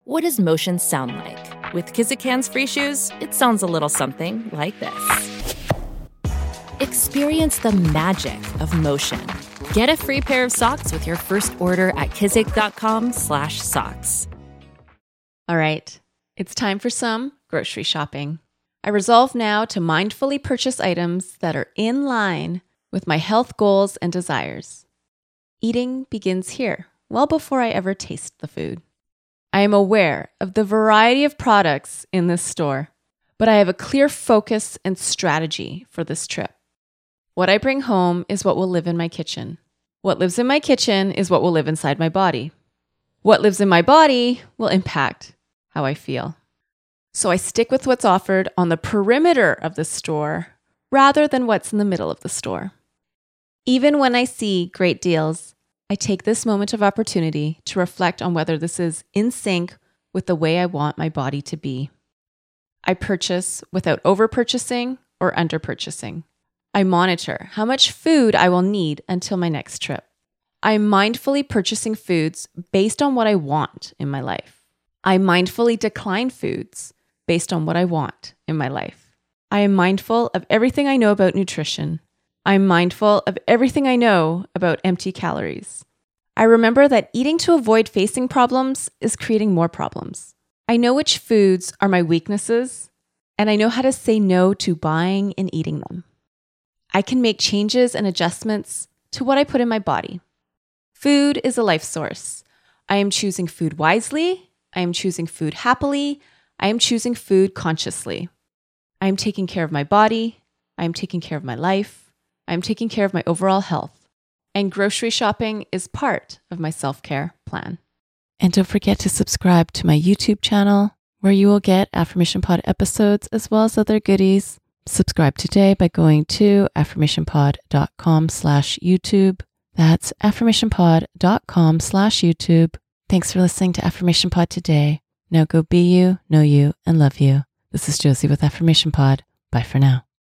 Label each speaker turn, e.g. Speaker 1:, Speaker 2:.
Speaker 1: What does motion sound like? With Kizikans free shoes, it sounds a little something like this. Experience the magic of motion. Get a free pair of socks with your first order at kizik.com/socks.
Speaker 2: All right, it's time for some grocery shopping. I resolve now to mindfully purchase items that are in line with my health goals and desires. Eating begins here, well before I ever taste the food. I am aware of the variety of products in this store, but I have a clear focus and strategy for this trip. What I bring home is what will live in my kitchen. What lives in my kitchen is what will live inside my body. What lives in my body will impact how I feel. So I stick with what's offered on the perimeter of the store rather than what's in the middle of the store. Even when I see great deals, I take this moment of opportunity to reflect on whether this is in sync with the way I want my body to be. I purchase without over-purchasing or under-purchasing. I monitor how much food I will need until my next trip. I'm mindfully purchasing foods based on what I want in my life. I mindfully decline foods based on what I want in my life. I am mindful of everything I know about nutrition. I'm mindful of everything I know about empty calories. I remember that eating to avoid facing problems is creating more problems. I know which foods are my weaknesses, and I know how to say no to buying and eating them. I can make changes and adjustments to what I put in my body. Food is a life source. I am choosing food wisely. I am choosing food happily. I am choosing food consciously. I am taking care of my body. I am taking care of my life. I'm taking care of my overall health, and grocery shopping is part of my self-care plan. And don't forget to subscribe to my YouTube channel, where you will get Affirmation Pod episodes as well as other goodies. Subscribe today by going to affirmationpod.com/YouTube. That's affirmationpod.com/YouTube. Thanks for listening to Affirmation Pod today. Now go be you, know you, and love you. This is Josie with Affirmation Pod. Bye for now.